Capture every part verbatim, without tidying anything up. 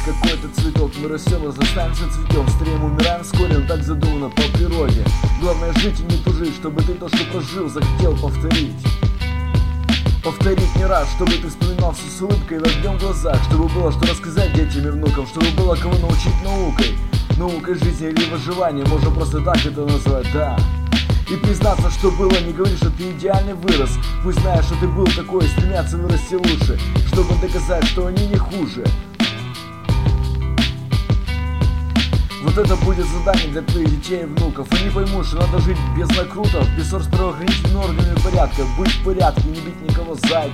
какой-то цветок. Мы растем, разрастаемся, цветем, стареем, умираем вскоре, но так задумано по природе. Главное жить и не тужить, чтобы ты то, что прожил, захотел повторить. Повторить не раз, чтобы ты вспоминал все с улыбкой и огнем в глазах, чтобы было что рассказать детям и внукам, чтобы было кого научить наукой. Наукой жизни или выживания, можно просто так это назвать, да. И признаться, что было, не говори, что ты идеальный вырос. Пусть знаешь, что ты был такой, и стремятся вырасти лучше, чтобы доказать, что они не хуже. Вот это будет задание для твоих детей и внуков. Они поймут, что надо жить без накрутов, без ссор с правоохранительными органами порядка, быть в порядке, не бить никого сзади.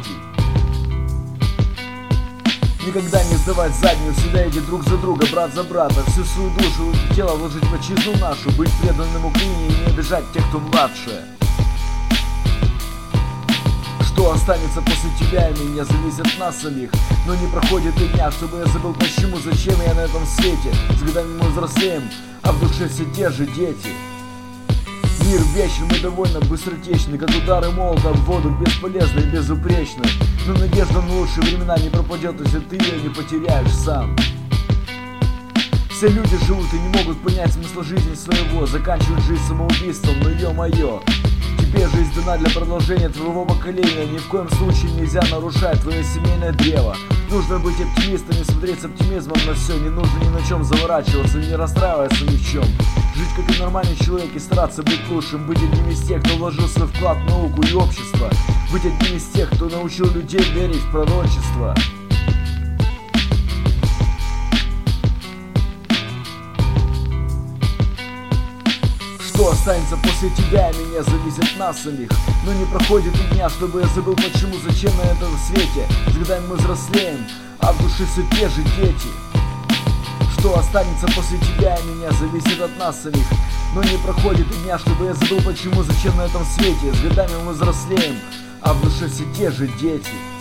Никогда не сдавать заднюю, всегда иди друг за друга, брат за брата. Всю свою душу и тело вложить в отчизну нашу, быть преданным Украине и не обижать тех, кто младше. Что останется после тебя и меня, зависит от нас самих. Но не проходит и дня, чтобы я забыл почему, зачем я на этом свете. С годами мы взрослеем, а в душе все те же дети. Мир вечен, мы довольно быстротечны, как удары молота в воду, бесполезны и безупречны. Но надежда на лучшие времена не пропадет, если ты ее не потеряешь сам. Все люди живут и не могут понять смысла жизни своего, заканчивают жизнь самоубийством, но ё-моё, тебе жизнь дана для продолжения твоего поколения. Ни в коем случае нельзя нарушать твое семейное древо. Нужно быть оптимистом и смотреть с оптимизмом на все. Не нужно ни на чем заворачиваться и не расстраиваться ни в чем. Жить как и нормальный человек и стараться быть лучшим. Быть одним из тех, кто вложил свой вклад в науку и общество. Быть одним из тех, кто научил людей верить в пророчество. Что останется после тебя и меня, зависит от нас самих. Но не проходит и дня, чтобы я забыл почему, зачем на этом свете. С годами мы взрослеем, а в душе все те же дети. Что останется после тебя и меня, зависит от нас самих. Но не проходит и дня, чтобы я забыл почему, зачем на этом свете. С годами мы взрослеем, а в душе все те же дети.